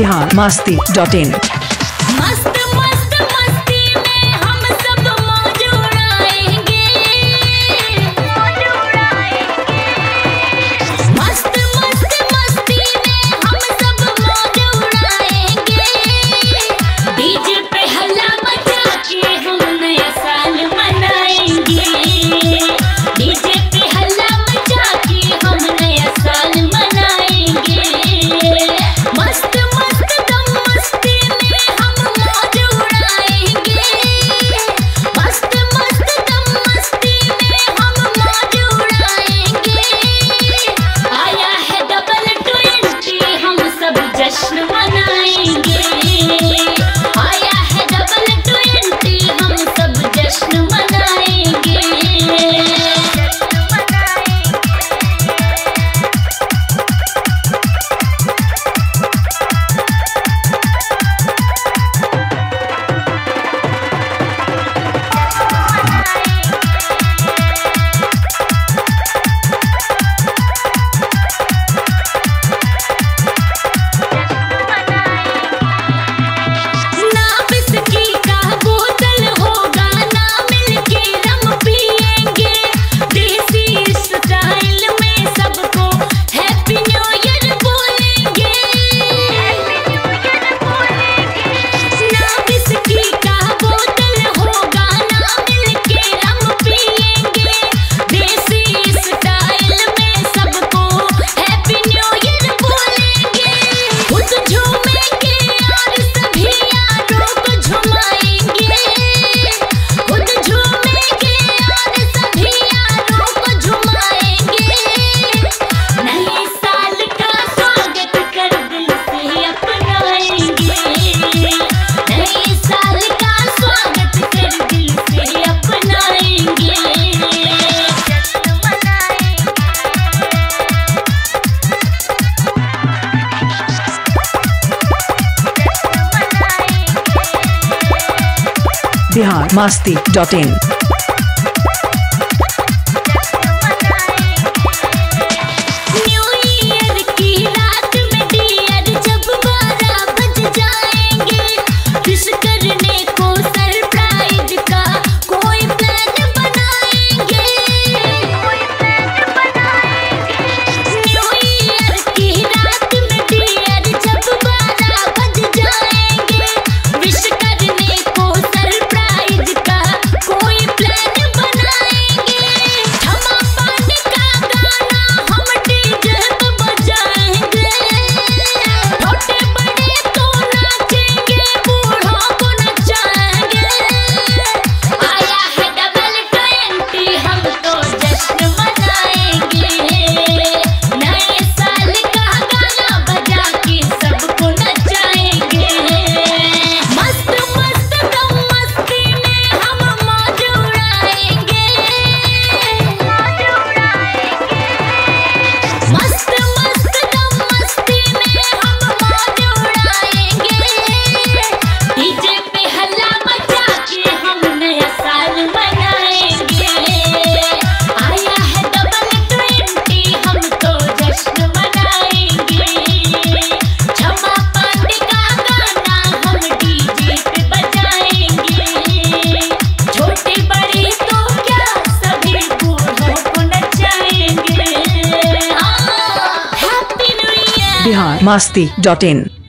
biharmasti.in। मस्त मस्त मस्ती में हम सब मौज उड़ाएंगे। मस्त मस्त मस्ती में हम सब मौज उड़ाएंगे। डीजे पे हल्ला मचा के हम नया साल मनाएंगे। डीजे पे हल्ला मचा के हम नया साल मनाएंगे। मस्त मस्त दम मस्ती में हम मौज उड़ाएंगे। मस्त मस्त दम मस्ती में हम मौज उड़ाएंगे। आया है डबल 20 हम सब जश्न मनाएंगे। आया है डबल 20 हम सब जश्न मनाएंगे। ना बिस्की का बोतल होगा ना मिलके रम पिएंगे। देसी स्टाइल में सबको हैप्पी न्यू ईयर बोलेंगे। ना बिस्की का बोतल होगा ना मिलके रम पिएंगे। देसी स्टाइल में सबको हैप्पी न्यू ईयर बोलेंगे। खुद झूमेंगे और सभी यारों को झुमाएंगे। खुद झूमेंगे और सभी यारों को झुमाएंगे। नए साल का स्वागत कर दिल से अपनाएंगे। नए साल का स्वागत कर दिल से अपनाएंगे। biharmasti.in। न्यू ईयर की रात में डियर जब 12 बज जाएंगे। विश करने को सरप्राइज का कोई प्लान बनाएंगे। न्यू ईयर की रात में डियर जब 12 बज जाएंगे। विश करने को सरप्राइज का कोई प्लान बनाएंगे। थमा पानी का गाना हम डीजे पे बजाएंगे। छोटे बड़े तो नाचेंगे, बूढ़ों को नचाएंगे। आया है डबल 20 हम तो जश्न मनाएंगे। नए साल का गाना बजा के सबको नचाएंगे। मस्त मस्त दम मस्ती में हम मौज उड़ाएंगे। मस्त मस्त दम मस्ती में हम मौज उड़ाएंगे। डीजे पे हल्ला मचा के हम नया साल मनाएंगे। आया है डबल 20 हम तो जश्न मनाएंगे। क्षमा पांडे का गाना हम डीजे पे बजाएंगे। छोटे बड़े तो क्या सभी बूढ़ों को नचाएंगे। Happy new year. biharmasti.in।